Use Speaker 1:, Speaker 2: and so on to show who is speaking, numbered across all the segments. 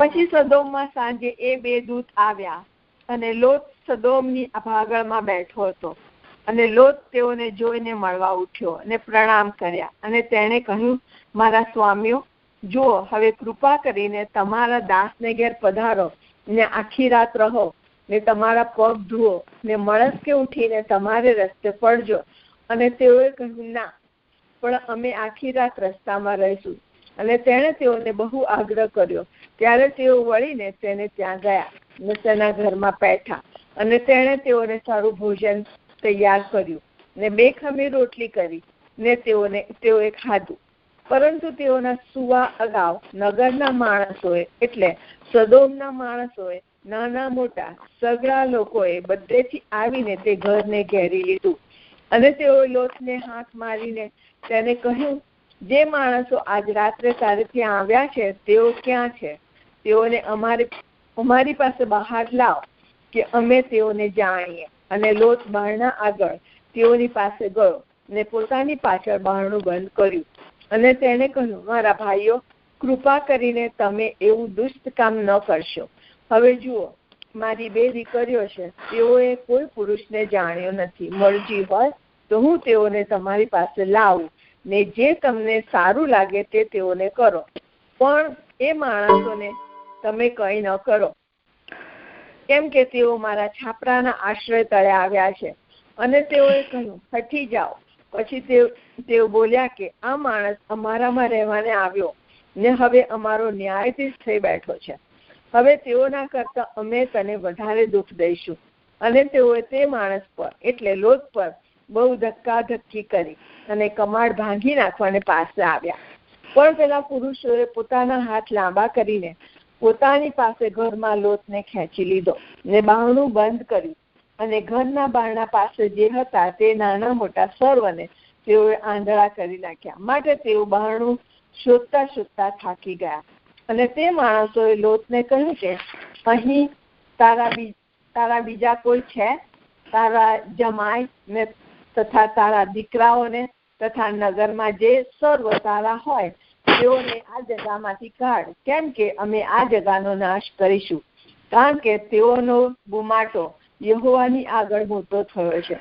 Speaker 1: પછી સદોમમાં સાંજે એ 2 દૂત આવ્યા અને લોત સદોમની ભાગળમાં બેઠો હતો. અને લોત તેઓને જોઈને મળવા ઉઠ્યો અને પ્રણામ કર્યા. અને તેણે કહ્યું, મારા સ્વામીઓ, જુઓ, હવે કૃપા કરીને તમારા દાસને ઘેર પધારો ને આખી રાત રહો ને તમારા પગ ધુઓ ને મળસ્કે ઉઠીને તમારે રસ્તે પડજો. અને તેઓએ કહ્યું, ના, પણ અમે આખી રાત રસ્તામાં રહીશું. અને તેણે તેઓને બહુ આગ્રહ કર્યો. ત્યારે તેઓ વળીને તેને ત્યાં ગયા ને તેના ઘરમાં બેઠા. અને તેણે તેઓને સારું ભોજન તૈયાર કર્યું ને 2 ખમીર રોટલી કરી ને તેઓએ ખાધું. પરંતુ તેઓના સુવા અગાઉ નગરના માણસોએ, એટલે સદોમના માણસોએ, નાના મોટા સગળા લોકોએ બધેથી આવીને તે ઘરને ઘેરી લીધું. અને તેઓએ લોતને હાથ મારીને તેને કહ્યું, જે માણસો આજ રાત્રે તારે ત્યાં આવ્યા છે તેઓ ક્યાં છે? તેઓને અમારી પાસે બહાર લાવ કે અમે તેઓને જાણીએ. અને લોત બારણા આગળ તેઓની પાસે ગયો ને પોતાની પાછળ બારણું બંધ કર્યું. અને તેણે કહ્યું, મારા ભાઈઓ, કૃપા કરીને તમે એવું દુષ્ટ કામ ન કરશો. હવે જુઓ, મારી 2 દીકરીઓ છે, તેઓએ કોઈ પુરુષને જાણ્યો નથી. મરજી હોય તો હું તેઓને તમારી પાસે લાવું ને જે તમને સારું લાગે તે તેઓને કરો, પણ એ માણસોને તમે કંઈ ન કરો, કેમ કે તેઓ મારા છાપરાના આશ્રય તળે આવ્યા છે. અને તેઓએ કહ્યું, હટી જાઓ. પછી તેઓ બોલ્યા કે આ માણસ અમારામાં રહેવાને આવ્યો ને હવે અમારો ન્યાયાધીશ થઈ બેઠો છે. હવે તેઓના કરતા અમે તને વધારે દુઃખ દઈશું. અને તેઓએ તે માણસ પર, એટલે લોત પર બહુ ધક્કાધક્કી કરી અને કમાડ ભાંગી નાખવાને પાસે આવ્યા. પણ પેલા પુરુષોએ પોતાના હાથ લાંબા કરીને પોતાની પાસે ઘરમાં લોતને ખેંચી લીધો ને બારણું બંધ કર્યું. અને ઘરના બારણા પાસે જે હતા તે નાના મોટા સર્વને તેઓએ આંધળા કરી નાખ્યા. માટે તેઓ બારણું શોધતા શોધતા થાકી ગયા. અને તે માણસોએ લોતને કહ્યું કે અહીં તારા બીજા કોઈ છે? તારા જમાઈ ને તથા તારા દીકરાઓને તથા નગરમાં જે સર્વ તારા હોય તેઓને આ જગામાંથી કાઢ, કેમ કે અમે આ જગાનો નાશ કરીશું. કારણ કે તેઓનો બુમાટો યહોવાની આગળ મોટો થયો છે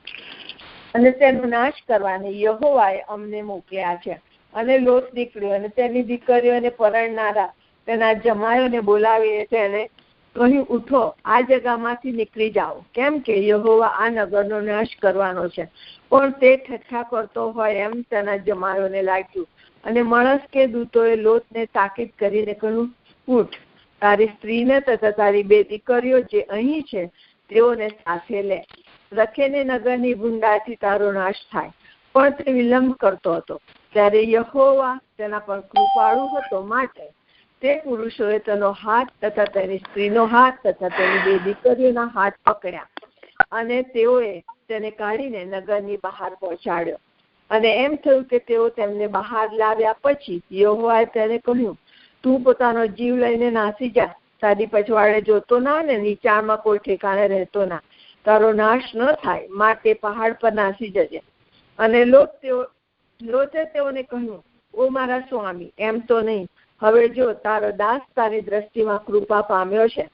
Speaker 1: અને તેનો નાશ કરવાને યહોવાએ અમને મોકલ્યા છે. અને લોત નીકળ્યો અને તેની દીકરીઓને પરણનારા તેના જમાયોને બોલાવીને તેને કહ્યું, ઉઠો, આ જગામાંથી નીકળી જાઓ, કેમ કે યહોવા આ નગરનો નાશ કરવાનો છે. પણ તે ઠઠ્ઠા કરતો હોય એમ તેના જમાયોને લાગ્યું. અને માણસ કે દૂતોએ લોતને તાકીદ કરીને કહ્યું, ઉઠ, તારી સ્ત્રીને તથા તારી 2 દીકરીઓ જે અહીં છે તેઓને સાથે લે. રખેને નગરની ગુંડાથી તારો નાશ થાય. પણ તે વિલંબ કરતો હતો. ત્યારે યહોવા તેના પર કૃપાળુ હતો, માટે તે પુરુષોએ તેનો હાથ તથા તેની સ્ત્રીનો હાથ તથા તેની 2 દીકરીઓના હાથ પકડ્યા. અને તેઓએ તેને કાઢીને નગરની બહાર પહોંચાડ્યો. અને એમ થયું કે તેઓ તેમને બહાર લાવ્યા પછી યહોવાએ તેને કહ્યું, તું પોતાનો જીવ લઈને નાસી જા. તારી પછવાડે જોતો ના ને નીચાણમાં કોઈ ઠેકાણે રહેતો ના. તારો નાશ ન થાય, માટે પહાડ પર નાસી જજે. અને લોતે તેઓને કહ્યું, ઓ મારા સ્વામી, એમ તો નહીં. હવે જો, તારો દાસ તારી દ્રષ્ટિમાં કૃપા પામ્યો છે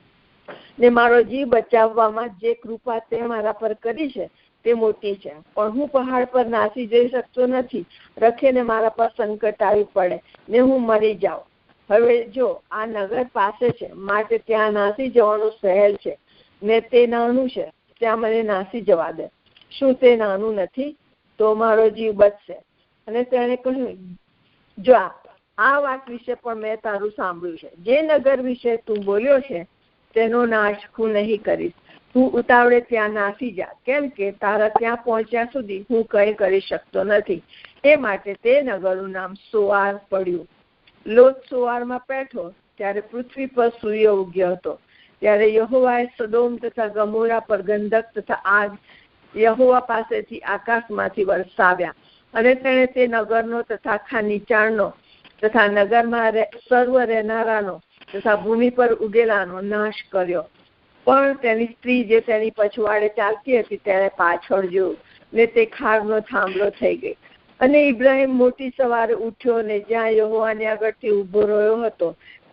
Speaker 1: ને મારો જીવ બચાવવામાં જે કૃપા તે મારા પર કરી છે તે મોટી છે. પણ હું પહાડ પર નાસી જઈ શકતો નથી. રખેને મારા પર સંકટ આવી પડે ને હું મરી જાઉં. હવે જો, આ નગર પાસે છે, માટે ત્યાં નાસી જવાનું સહેલ છે ને તે નાનું છે, ત્યાં મને નાસી જવા દે. શું તે નાનું નથી? તો મારો જીવ બચશે. અને તેણે કહ્યું, જો, આ વાત વિશે પણ મેં તારું સાંભળ્યું છે. જે નગર વિશે તું બોલ્યો છે તેનો નાશ હું નહીં કરીશ. તું ઉતાવળે ત્યાં નાસી જા, કેમ કે તારા ત્યાં પહોંચ્યા સુધી હું કંઈ કરી શકતો નથી. એ માટે તે નગરનું નામ સોઆર પડ્યું. લોત સોઆરમાં બેઠો ત્યારે પૃથ્વી પર સૂર્ય ઉગ્યો હતો. ત્યારે યહોવાએ સદોમ તથા ગમોરા પર ગંધક તથા આગ યહોવા પાસેથી આકાશમાંથી વરસાવ્યા. અને તેણે તે નગરનો તથા આખા નીચાણનો તથા નગરમાં સર્વ રહેનારાનો તથા ભૂમિ પર ઉગેલાનો નાશ કર્યો. પણ તેની સ્ત્રી જે તેની પછવાડે ચાલતી હતી તેને પાછળ જોયું ને તે ખારનો થાંભલો થઈ ગઈ. અને ઇબ્રાહિમ મોટી સવારે ઉઠ્યો ને જ્યાં યહોવાની આગળથી ઉભો રહ્યો હતો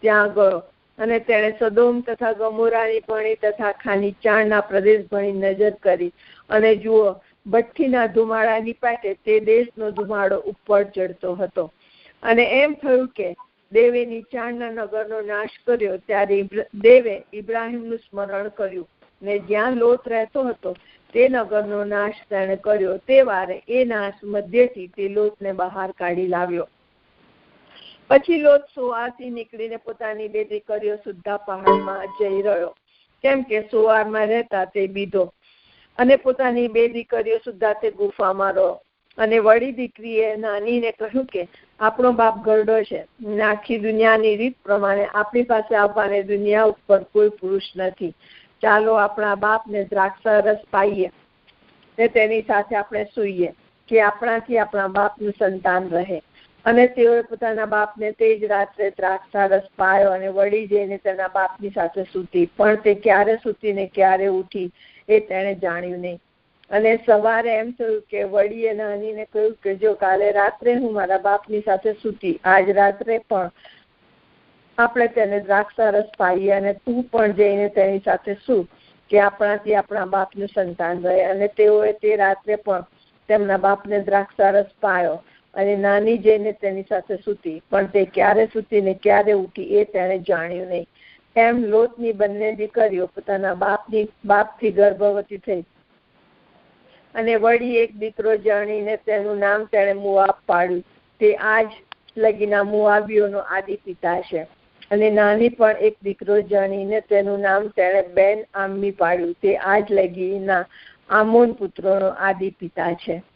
Speaker 1: ત્યાં ગયો અને તેણે સદોમ તથા ગમોરાની ભણી તથા ખાનીચાણના પ્રદેશ ભણી નજર કરી, અને જુઓ, ભઠ્ઠીના ધુમાડાની પેટે તે દેશનો ધુમાડો ઉપર ચડતો હતો. અને એમ થયું કે દેવે નીચાણના નગરનો નાશ કર્યો. ત્યારે દેવે ઇબ્રાહિમનું સ્મરણ કર્યું, ને જ્યાં લોત રહેતો હતો તે નગરનો નાશ તેણે કર્યો. તે વારે એ નાશ મધ્યથી તે લોતને બહાર કાઢી લાવ્યો. પછી લોત સોઆરથી નીકળીને પોતાની બે દીકરીઓ સુદ્ધા પહાડમાં જઈ રહ્યો, કેમ કે સોઆરમાં રહેતા તે બીધો, અને પોતાની બે દીકરીઓ સુદ્ધા તે ગુફામાં રહ્યો. અને વળી દીકરીએ નાનીને કહ્યું કે આપણો બાપ ગરડો છે, આખી દુનિયાની રીત પ્રમાણે આપણી પાસે આવવાને દુનિયા ઉપર કોઈ પુરુષ નથી. ચાલો આપણા બાપને દ્રાક્ષા રસ પાઈએ ને તેની સાથે આપણે સૂઈએ, કે આપણાથી આપણા બાપનું સંતાન રહે. અને તેઓએ પોતાના બાપને તે જ રાત્રે દ્રાક્ષા રસ પાયો અને વળી જઈને તેના બાપની સાથે સૂતી. પણ તે ક્યારે સૂતી ને ક્યારે ઉઠી એ તેણે જાણ્યું નહીં. અને સવારે એમ થયું કે વડીએ નાનીને કહ્યું કે જો કાલે રાત્રે હું મારા બાપની સાથે સૂતી, આજ રાત્રે પણ આપણે તેને દ્રાક્ષા રસ પાઈએ અને તું પણ જઈને તેની સાથે સૂ, કે આપણાથી આપણા બાપનું સંતાન રહે. અને તેઓએ તે રાત્રે પણ તેમના બાપને દ્રાક્ષા રસ પાયો અને નાની જઈને તેની સાથે સૂતી. પણ તે ક્યારે સૂતી ને ક્યારે ઉઠી એ તેણે જાણ્યું નહીં. એમ લોતની બંને દીકરીઓ પોતાના બાપથી ગર્ભવતી થઈ. અને વળી એક દીકરો જાણીને તેનું નામ તેણે મોઆબ પાડ્યું. તે આજ લગીના મોઆબીઓનો આદિ પિતા છે. અને નાની પણ એક દીકરો જાણીને તેનું નામ તેણે બેન આમ્મી પાડ્યું. તે આજ લગીના આમોન પુત્રોનો આદિ પિતા છે.